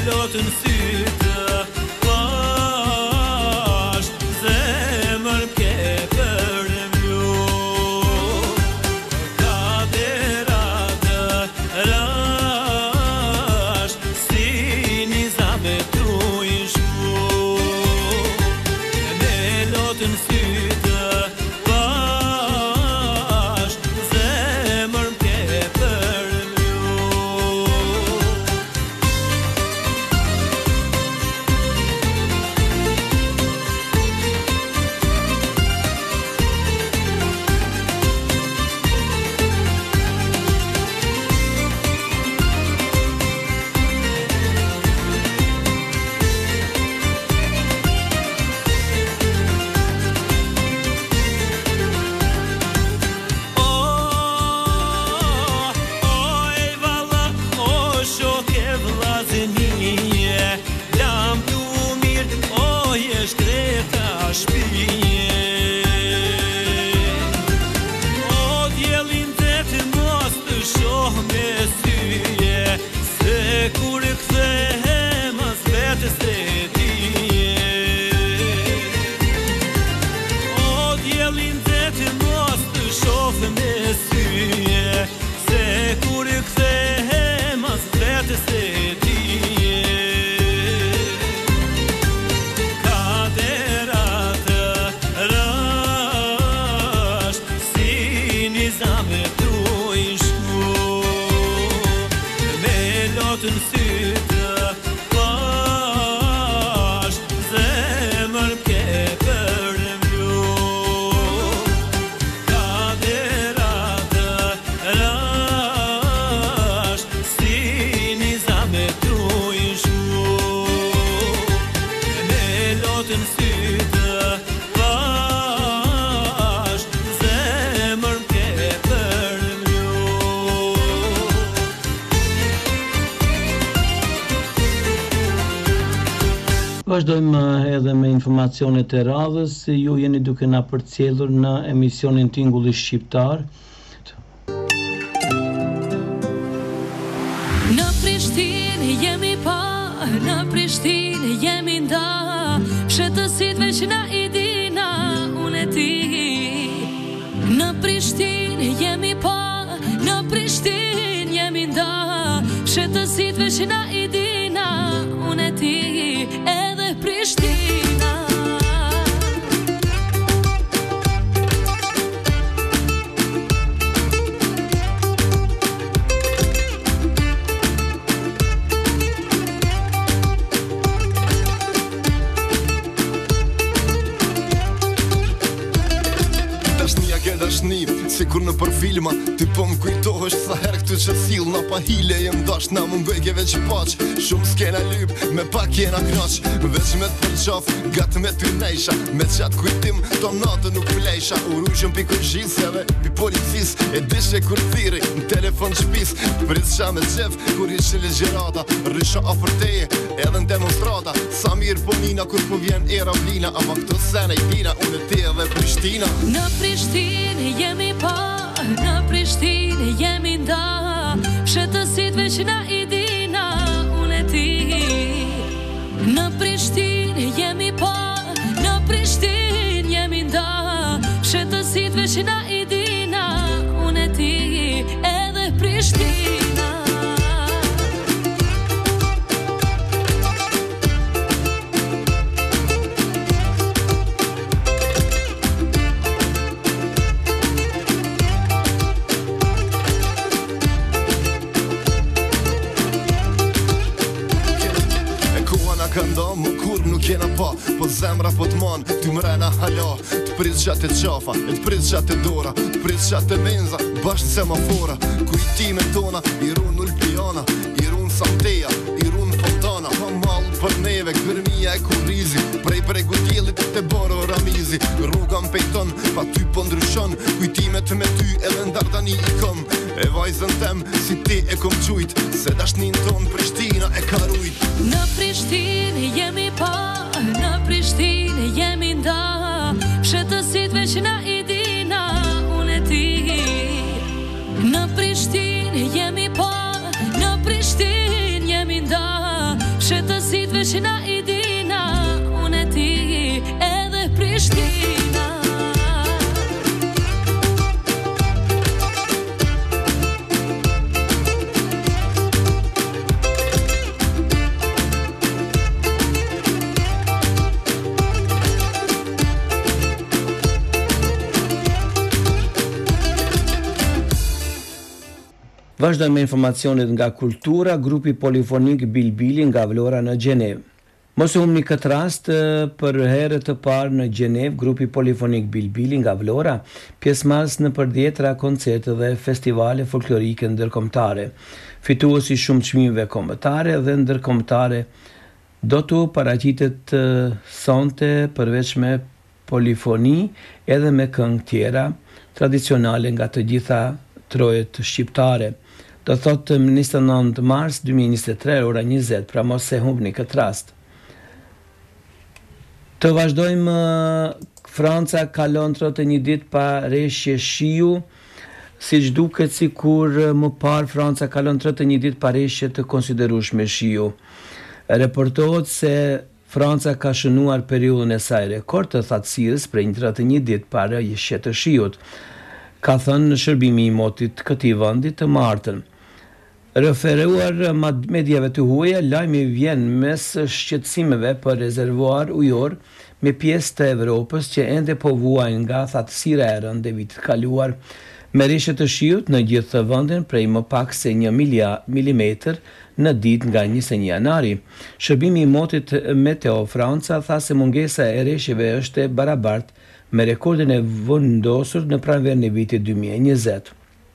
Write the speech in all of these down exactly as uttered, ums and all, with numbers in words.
lotën sytë pash, zemër ke për mlu. Ka deratë rash, si një zame tu i shku. Me lotën sytë pash, zemër ke për mlu. Kur kthehem as vetës e dije, o djelin dhe të mos të shoh me syje, se kur kthehem as vetës e dije. Ka deratë rash, si një zame tu i shku. Me lotën sytë pash, zemër ke për mlu. Ka deratë rash, si një zame tu i shku. Me lotën sytë pash, zemër ke për mlu. Vazhdojmë edhe me informacionet e radhës. Ju jeni duke na përcjellur në emisionin Tingulli Shqiptar. Në Prishtinë jemi pa, në Prishtinë jemi nda, shetësitve që na i dina unë e ti. Në Prishtinë jemi pa, në Prishtinë jemi nda, shetësitve që na i dina unë e ti. Edhe Prishtina Dashnia ke dashni, sikur në për filma. Ti po më kujtohesh sa herë këtë që sill. Na pa hile jem dash, na më mbëjke veç paq. Shumë s'kena lyp, me pak jena knaq. Veç me të përqaf, gatë me ty nejsha. Me qatë kujtim, to natë nuk plejsha. U rujshëm pi kërgjisjeve, pi policis. E dishe kur thiri, në telefon shpis. Prit qa me qef, kur ishe legjerata. Rrisha afer teje, edhe në demonstrata. Sa mirë po nina, kur po vjen era blina. Ama këto sene i dina, unë e ti edhe Prishtina. Në Prishtinë jemi pa, në Prishtinë jemi nda, shetësitve që na i dina unë e ti. Në Prishtinë jemi pa, në Prishtinë jemi nda, shetësitve që na i dina unë e ti. Edhe Prishtina ka nda, më kur nuk jena pa. Po zemra po t'man, ty mrena hala. T'prit qatë e qafa, e t'prit qatë e dora. T'prit qatë e menza, bashkë semafora. Kujtime tona, i run Ulpiana, i run Samteja, i run Fontana. Pa malë për neve, kërmija e kurizi. Prej pregu tjelit të boro Ramizi. Rruga m'pejton, pa ty po ndryshon. Kujtimet me ty edhe ndardani i kom. E vajzën tem, si ti e kom qujt. Se dashnin ton Prishtina e ka rujt. Në Prishtinë jemi pa, në Prishtinë jemi nda, shetësitve që na i dina unë e ti. Në Prishtinë jemi pa, në Prishtinë jemi nda, shetësitve veç na i dina, unë e ti edhe Prishtina. Vazhdojmë me informacionet nga kultura. Grupi polifonik Bilbili nga Vlora në Gjenevë. Mos e humni këtë rast, për herë të parë në Gjenevë, grupi polifonik Bilbili nga Vlora pjesëmarrës në përdhjetra koncerte dhe festivale folklorike ndërkombëtare. Fituesi shumë çmimeve kombëtare dhe ndërkombëtare do t'u paraqitet sonte përveç me polifoni edhe me këngë tjera tradicionale nga të gjitha trojet shqiptare. Do thotë njëzet e nëntë mars dy mijë e njëzet e tre ora njëzet, pra mos e humbni këtë rast. Të vazhdojmë, Franca kalon tridhjetë e një ditë pa rreshje shiu, siç duket sikur më parë Franca kalon tridhjetë e një ditë pa rreshje të konsiderueshme shiu. Raportohet se Franca ka shënuar periudhën e saj rekord të thatësirës për një tridhjetë e një ditë pa rreshje të shiut, ka thënë në shërbimi i motit këtij vendi të martën. Referuar mediave të huaja, lajmi vjen mes shqetësimeve për rezervuar ujor me pjesë të Evropës që ende po vuajnë nga thatësira e rëndë e vitit kaluar, me rreshje të shiut në gjithë vendin prej më pak se një milimetër në ditë nga njëzet e një janari. Shërbimi i motit Meteo Franca tha se mungesa e rreshjeve është e barabartë me rekordin e vendosur në pranverën e vitit dy mijë e njëzet.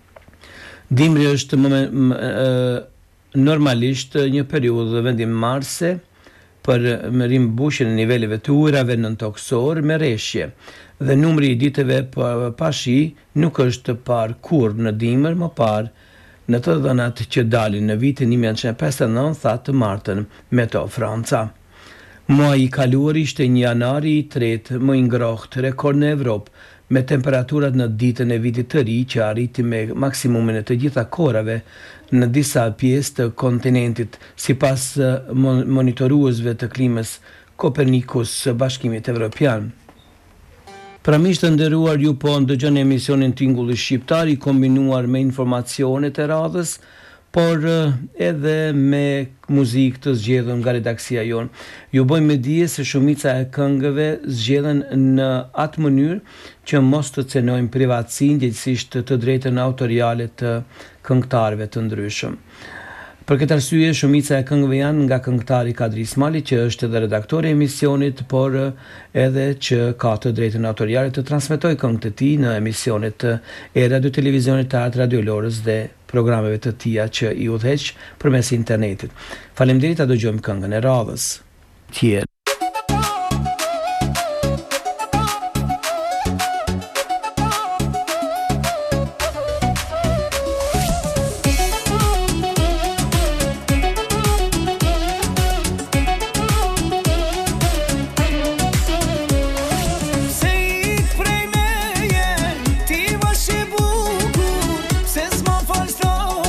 Dimri është më, më, normalisht një periudhë vendimarrëse për me rimbushjen e niveleve të ujrave nëntoksor me rreshje dhe numri i ditëve pa shi nuk është parë kurrë në dimër më parë në të dhënat që dalin në vitin një mijë e nëntëqind e pesëdhjetë e nëntë, tha të martën Meteo Franca. Muaji i kaluar ishte një janari i tretë më i ngrohtë rekord në Evropë, me temperaturat në ditën e vitit të ri që arriti me maksimumin e të gjitha kohërave në disa pjesë të kontinentit, sipas monitoruesve të klimës Copernicus së Bashkimit Evropian. Pra miq të nderuar, ju po ndëgjoni emisionin Tingulli Shqiptar i kombinuar me informacionet e radhës, por edhe me muzikë të zgjedhur nga redaksia jonë. Ju bëjmë me dije se shumica e këngëve zgjedhen në atë mënyrë që mos të cenojmë privatësinë, gjithsesi të drejtën autoriale të këngëtarëve të ndryshëm. Për këtë arsye, shumica e këngëve janë nga këngëtari Kadri Ismali, që është edhe redaktori i emisionit, por edhe që ka të drejtën autoriale të transmetojë këngët e tij në emisionet e radio televizionit të Art Radio Lorës dhe programeve të tija që i udhëheq përmes internetit. Faleminderit, ta dëgjojmë këngën e radhës. Tjerë.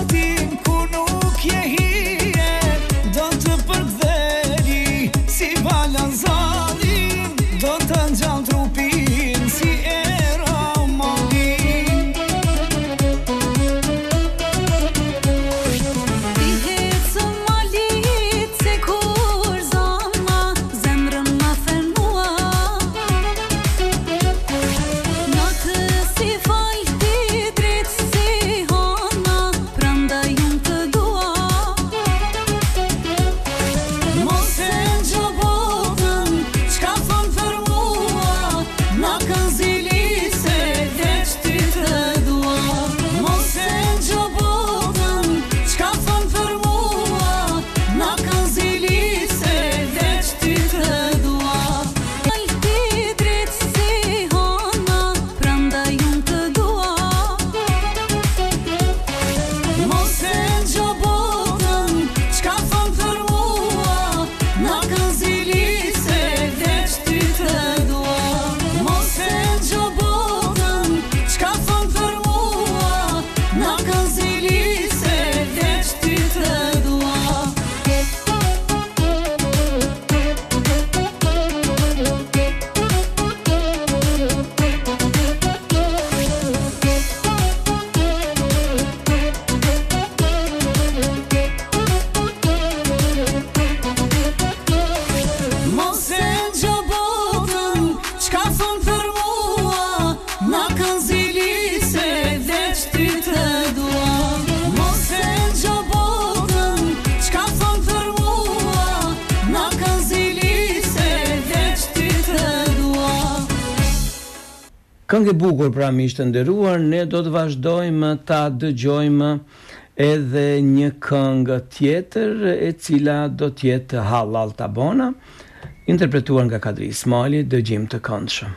Si va Këngë e bukur pra miq të nderuar, ne do të vazhdojmë ta dëgjojmë edhe një këngë tjetër e cila do të jetë Halal Tabona, interpretuar nga Kadri Ismaili, dëgjim të këndshëm.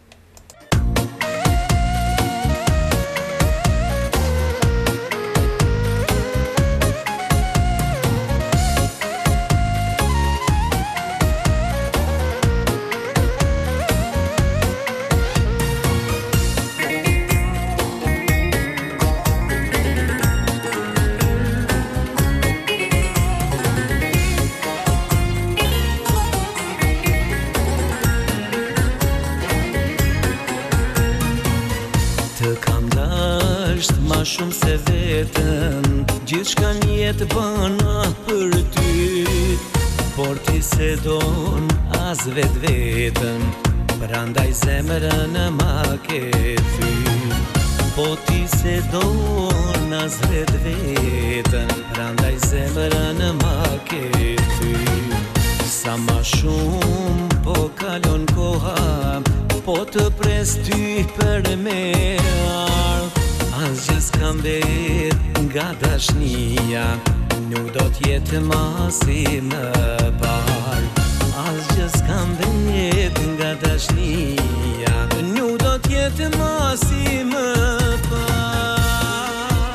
Shumë se vetën, gjithë shka njetë bëna për ty, por ti se don as vetë vetën, prandaj zemrën ma ke thyr. Po ti se don as vetë vetën, prandaj zemrën ma ke thyr. Sa ma shumë po kalon koha, po të pres ty për me ardh. Asgjë s'kam bet nga dashnia, nuk do t'jetë ma si më par. Asgjë s'kam bet nga dashnia, nuk do t'jetë ma si më par.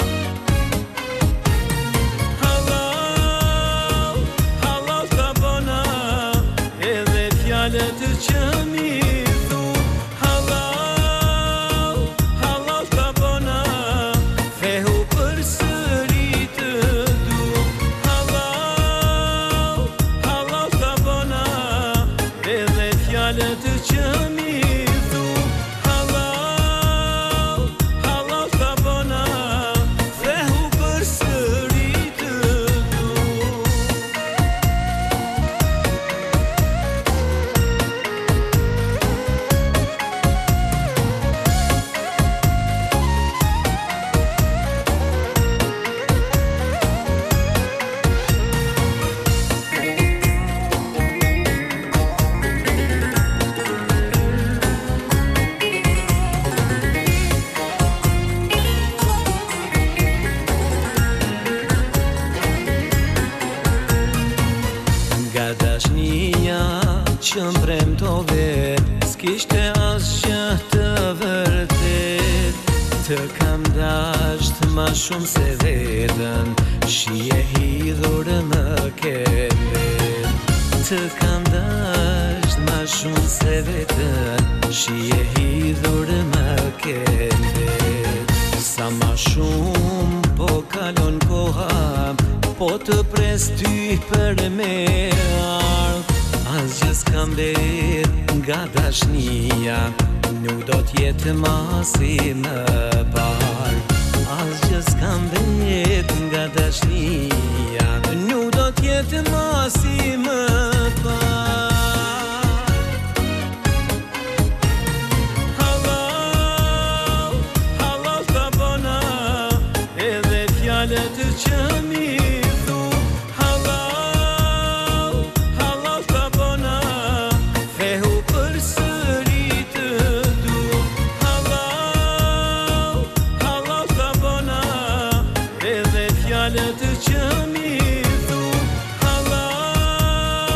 Halal, halal Tabona, edhe fjalët që mi që mbremtove, s'kishte asgjë të vërtet. Të kam dasht ma shumë se vetën, shi e hidhur më ke vet. Të kam dasht ma shumë se vetën, shi e hidhur më ke vet. Sa ma shumë po kalon koha, po të pres ty për me ardh. Asgjë s'kam bet nga dashnia, nuk do t'jetë ma si më par. Asgjë s'kam bet nga dashnia, nuk do t'jetë ma si më par. Halal, halal Tabona, edhe fjalët që mi fjalët që mi thu. Halal,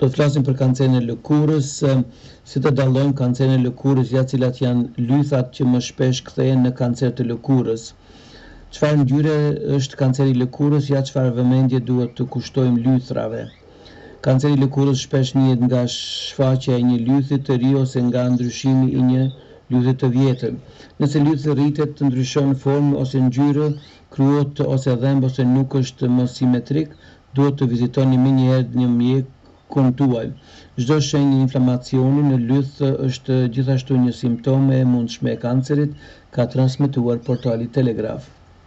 Do të flasim për kancerin e lëkurës, si të dallojmë kancerin e lëkurës, ja cilat janë lythat që më shpesh kthehen në kancer të lëkurës. Çfarë ngjyre është kanceri i lëkurës, ja çfarë vëmendje duhet të kushtojmë lythrave. Kanceri i lëkurës shpesh njihet nga shfaqja e një lythi të ri ose nga ndryshimi i një lythi të vjetër. Nëse lythi rritet, të ndryshon formë ose ngjyrë, kryhet ose dhemb ose nuk është më simetrik, duhet të vizitoni menjëherë një mjekun tuaj. Çdo shenjë inflamacioni në lyth është gjithashtu një simptom e mundshme e kancerit, ka transmetuar portali Telegraf.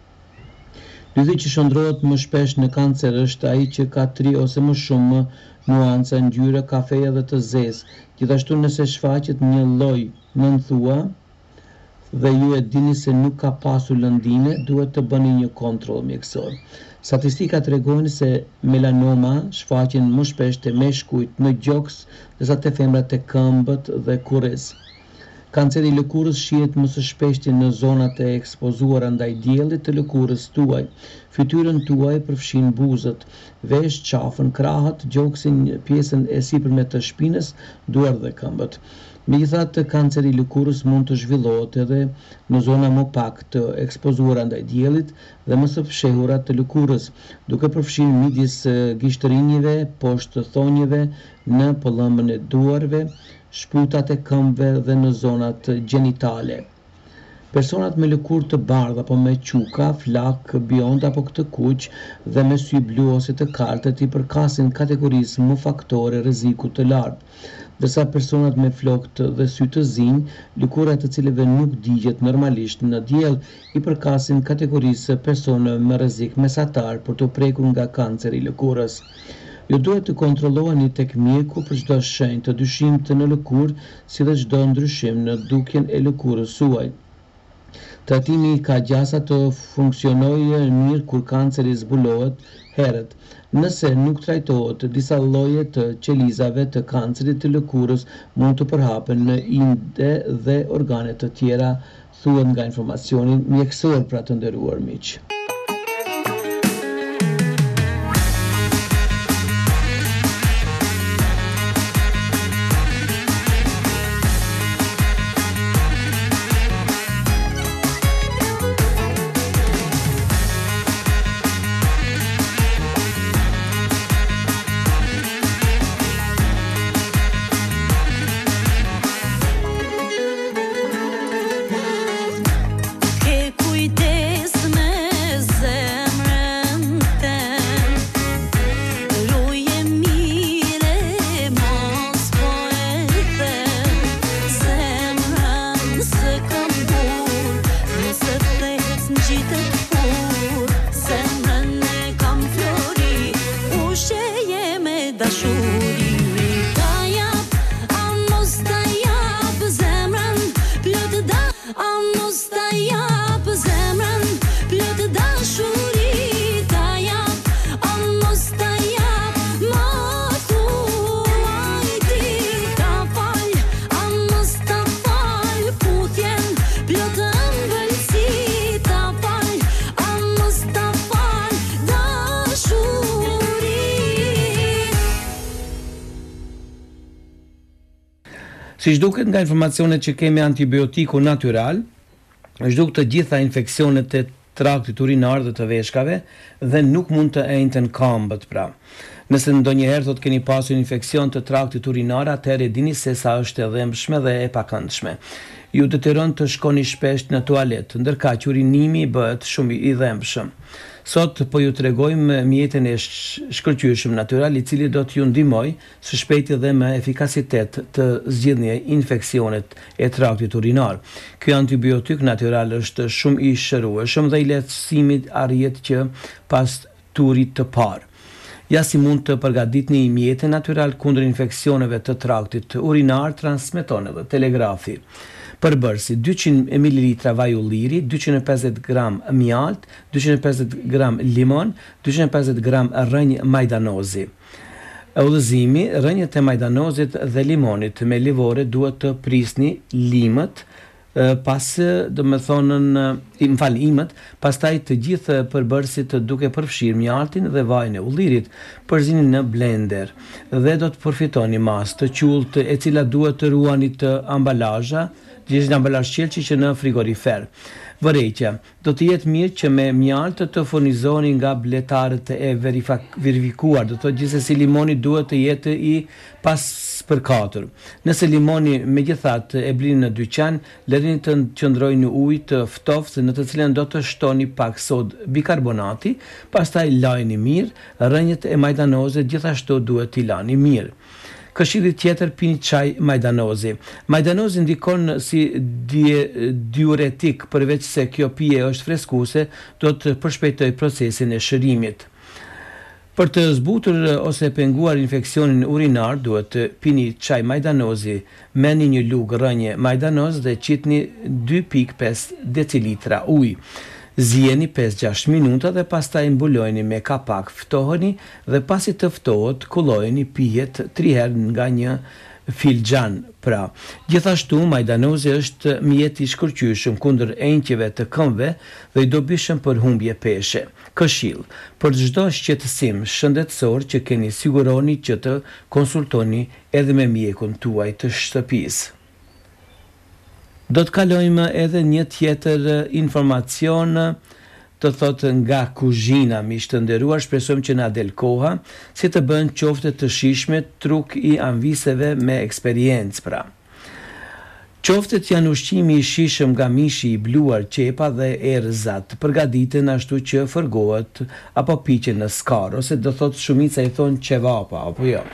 Lythi që shndrohet më shpesh në kancer është ai që ka tri ose më shumë nuanca ngjyre kafeja dhe të zezë. Gjithashtu nëse shfaqet një lloj nënthua dhe ju e dini se nuk ka pasur lëndime, duhet të bëni një kontroll mjekësor. Statistikat tregojnë se melanoma shfaqen më shpesh te meshkujt në gjoks, ndërsa te femrat te këmbët dhe kurriz. Kanceri i lëkurës shihet më së shpeshti në zonat e ekspozuara ndaj diellit të lëkurës tuaj. Fytyrën tuaj përfshin buzët, vesh, qafën, krahët, gjoksin, pjesën e sipërme të shpinës, duar dhe këmbët. Megjithatë, kanceri i lëkurës mund të zhvillohet edhe në zona më pak të ekspozuara ndaj diellit dhe më së fshehura të lëkurës, duke përfshirë midis gishtërinjve, poshtë thonjeve, në pëllëmbën e duarve, shputat e këmbëve dhe në zonat gjenitale. Personat me lëkurë të bardhë apo me quka, flak, biond apo të kuq dhe me sy blu ose të kaltët i përkasin kategorisë më faktore rreziku të lartë. Dërsa personat me flokët dhe sy të zinj, lëkurat të cilëve nuk digjet normalisht në diell, i përkasin kategorisë persone me rrezik mesatar për të prekur nga kanceri i lëkurës. Ju duhet të kontrolloheni tek mjeku për çdo shenjë të dyshimit në lëkurë, si dhe çdo ndryshim në dukjen e lëkurës suaj. Trajtimi ka gjasa të funksionojë mirë kur kanceri zbulohet herët. Nëse nuk trajtohet, disa lloje të qelizave të kancerit të lëkurës mund të përhapen në inde dhe organe të tjera, thuhet nga informacioni mjekësor, pra të nderuar miq. Siç duket nga informacionet që kemi antibiotiku natyral, zhduk të gjitha infeksionet e traktit urinar dhe të veshkave dhe nuk mund të ejnëten këmbët pra. Nëse ndonjëherë thot keni pasur infeksion të traktit urinar, atëherë dini se sa është e dhëmshme dhe e pakëndshme. Ju detyron të shkoni shpesh në tualet, ndërka që urinimi bëhet shumë i dhëmshëm. Sot po ju tregojmë mjetin e shkëlqyeshëm natyral i cili do t'ju ndihmoj së shpejti dhe me efikasitet të zgjidhje infeksionet e traktit urinar. Ky antibiotik natyral është shumë i shërueshëm dhe i lehtësimit arrihet që pas turit të parë. Ja si mund të përgatitni mjetin natyral kundër infeksioneve të traktit urinar, transmeton edhe Telegrafi. Përbërësi dyqind mililitra vaj ulliri, dyqind e pesëdhjetë gram mjalt, dyqind e pesëdhjetë gram limon, dyqind e pesëdhjetë gram rënjë majdanozi. Udhëzimi, rënjët e majdanozit dhe limonit me livore duhet të prisni limët pas do me thonën i më falni imët, pastaj të gjithë përbërësit duke përfshirë mjaltin dhe vajin e ullirit, përzini në blender dhe do të përfitoni masë të qullt e cila duhet të ruani të ambalazha, gjithë në ambalazh qelçi që në frigorifer. Vërejtja, do të jetë mirë që me mjalt të furnizoni nga bletarët e verifikuar, do të thotë gjithsesi limoni duhet të jetë i pas përkatur. Nëse limoni megjithatë e blini në dyqan, lërini të qëndrojë në ujë të ftoftë në të cilën do të shtoni pak sodë bikarbonati, pastaj lajini mirë, rrënjët e majdanoze gjithashtu duhet t'i lani mirë. Këshilli tjetër, pini çaj majdanozi. Majdanozi ndikon si diuretik, përveç se kjo pije është freskuese, do të përshpejtoj procesin e shërimit. Për të zbutur ose penguar infeksionin urinar, duhet të pini çaj majdanozi, merrni një lugë rrënje majdanoz dhe qitni dy pikë pesë decilitra ujë. Zjeni pesë gjashtë minuta dhe pastaj mbulojeni me kapak, ftoheni dhe pasi të ftohet, kullojeni pijet tri herë nga një filxhan. Pra, gjithashtu majdanozi është mjet i shkëlqyeshëm kundër enqjeve të këmbëve dhe i dobishëm për humbje peshe. Këshill, për çdo shqetësim shëndetësor që keni, siguroni që të konsultoni edhe me mjekun tuaj të shtëpisë. Do të kalojmë edhe një tjetër informacion, të thotë nga kuzhina, miq të nderuar, shpresojmë që na del koha, si të bën qofte të shijshme truk i anviseve me eksperiencë pra. Qoftet janë ushqimi i shijshëm nga mishi i bluar, qepa dhe erëzat, përgatiten ashtu që fërgohet apo piqen në skar, ose do thotë shumica i thonë qevapa, apo jo.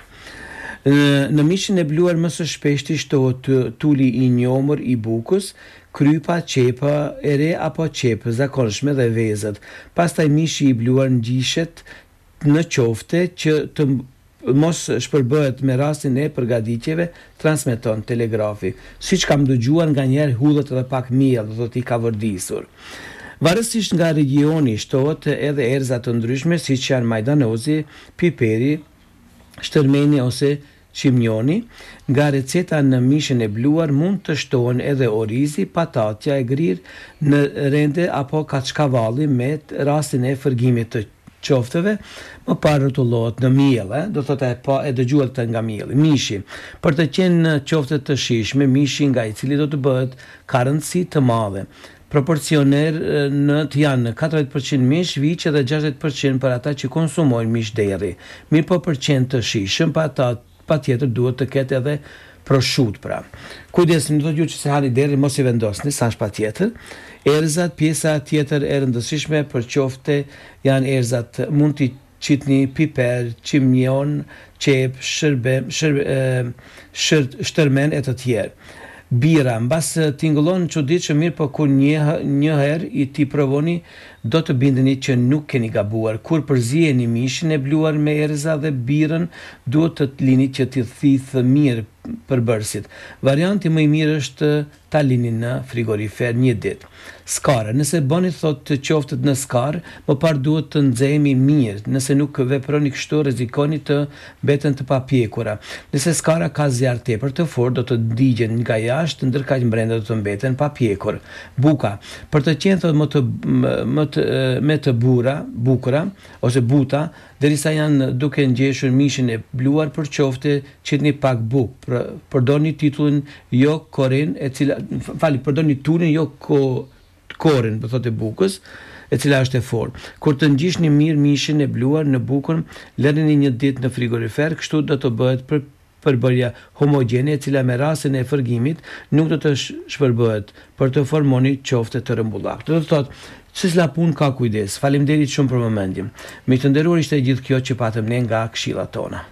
Në mishin e bluar më së shpeshti shtohet tuli i njomur i bukës, krypa, qepa e re apo qepë zakonshme dhe vezët. Pastaj mishi i bluar ngjishet në qofte që të mos shpërbëhet me rastin e përgatitjeve, transmeton Telegrafi. Siç kam dëgjuar nganjëherë hudhet edhe pak miell, do thotë i ka vërdisur. Varësisht nga regioni shtohet edhe erëza të ndryshme siç janë majdanozi, piperi, shtërmeni ose qimjoni. Nga receta në mishin e bluar mund të shtohen edhe orizi, patatja e grirë në rende apo kaçkavalli me rastin e fërgimit të qofteve, më parë rrotullohet në miell, eh? do thotë e pa e dëgjuar të nga mielli. Mishi, për të qenë qofte të shijshme, mishi nga i cili do të bëhet ka rëndësi të madhe. Proporcioner në të janë katërdhjetë përqind mish, viç dhe gjashtëdhjetë përqind për ata që konsumojnë mish derri. Mirë po për qenë të shijshëm, pa ata patjetër duhet të ketë edhe proshut pra. Kujdesni, do t'ju që se hani derri mos i vendosni, sa është patjetër. Erëzat, pjesa tjetër e rëndësishme për qofte janë erëzat, mund t'i qitni piper, qimjon, qep, shërbe, shërbe, shër, shtërmen e të tjerë. Bira, mbas tingëllon çuditshëm, mirë po kur një, një herë i ti provoni, do të bindeni që nuk keni gabuar. Kur përziheni mishin e bluar me erëza dhe birën, duhet të lini që t'i thithë mirë përbërësit. Varianti më i mirë është ta lini në frigorifer një ditë. Skara, nëse bëni thot të qoftet në skar, më parë duhet të nxehemi mirë. Nëse nuk veproni kështu, rrezikoni të mbeten të papjekura. Nëse skara ka zjarr tepër të fortë, do të digjen nga jashtë, ndërkaq brenda do të mbeten papjekur. Buka, për të qenë thot më të më të me të bura, bukura ose buta, derisa janë duke ngjeshur mishin e bluar për qofte qitni pak bukë. Përdorni titullin jo korin, e cila fali, përdorni tulin jo ko korin, po thotë bukës, e cila është e fortë. Kur të ngjishni mirë mishin e bluar në bukën, lërini një ditë në frigorifer, kështu do të bëhet për përbërja homogjene, e cila me rastin e fërgimit nuk do të shpërbëhet për të formoni qofte të rëmbullaktë. Do të thotë, se s'la punë ka kujdes. Faleminderit shumë për momentin. Miq të nderuar, ishte gjithë kjo që patëm ne nga këshillat tona.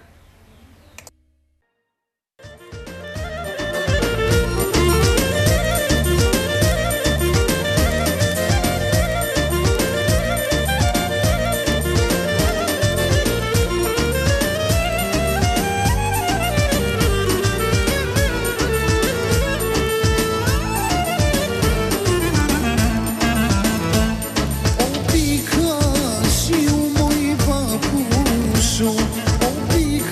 Oh,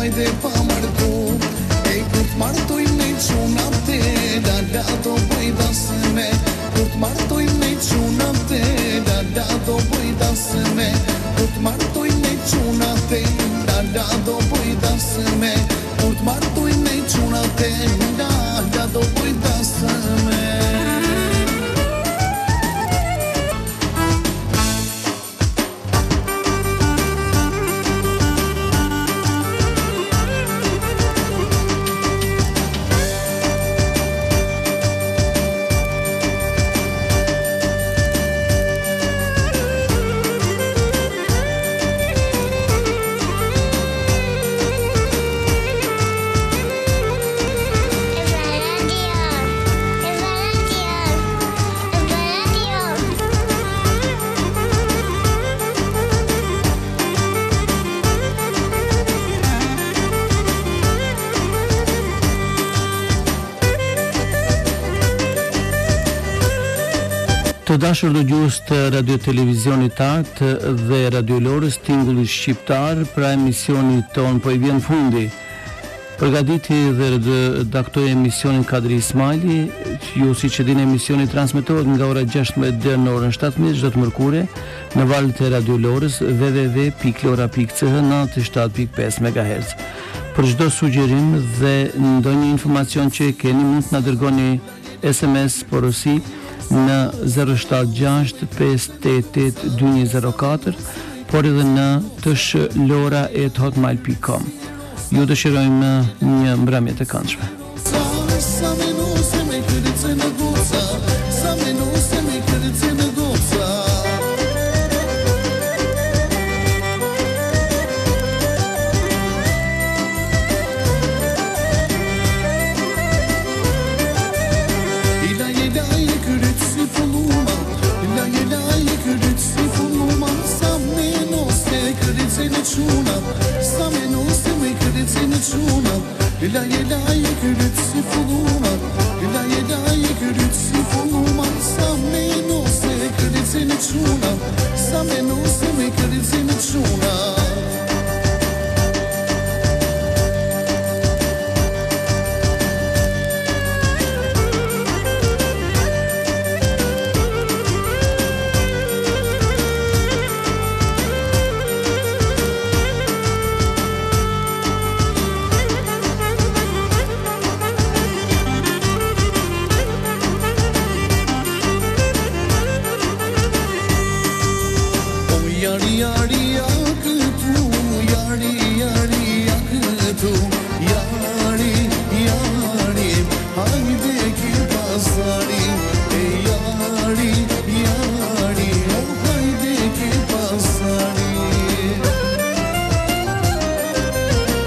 hajde pa martu E kur t'martoj me quna te Dada do bëj dasme Kur t'martoj me quna te Dada do bëj dasme Kur t'martoj me quna te Dada do bëj dasme Kur t'martoj me quna te Dada do bëj dasme Të dashur dëgjues të Radio Televizionit Art dhe Radio Lorës, tingulli shqiptar, pra emisioni ton po i vjen fundi. Përgatiti dhe redaktoi emisionin Kadri Ismaili, ju siç e dini emisioni transmetohet nga ora gjashtëmbëdhjetë deri në orën shtatëmbëdhjetë çdo të mërkure në valët e Radio Lorës w w w pikë lora pikë c h nëntëdhjetë e shtat pikë pesë megahertz. Për çdo sugjerim dhe ndonjë informacion që keni mund të na dërgoni S M S porosi në zero shtat gjasht pesë tetë tetë dy një zero katër, por edhe në t s h lora at hotmail pikë com. Ju dëshirojmë një mbrëmje të këndshme. Ila ila e kërët si fullumat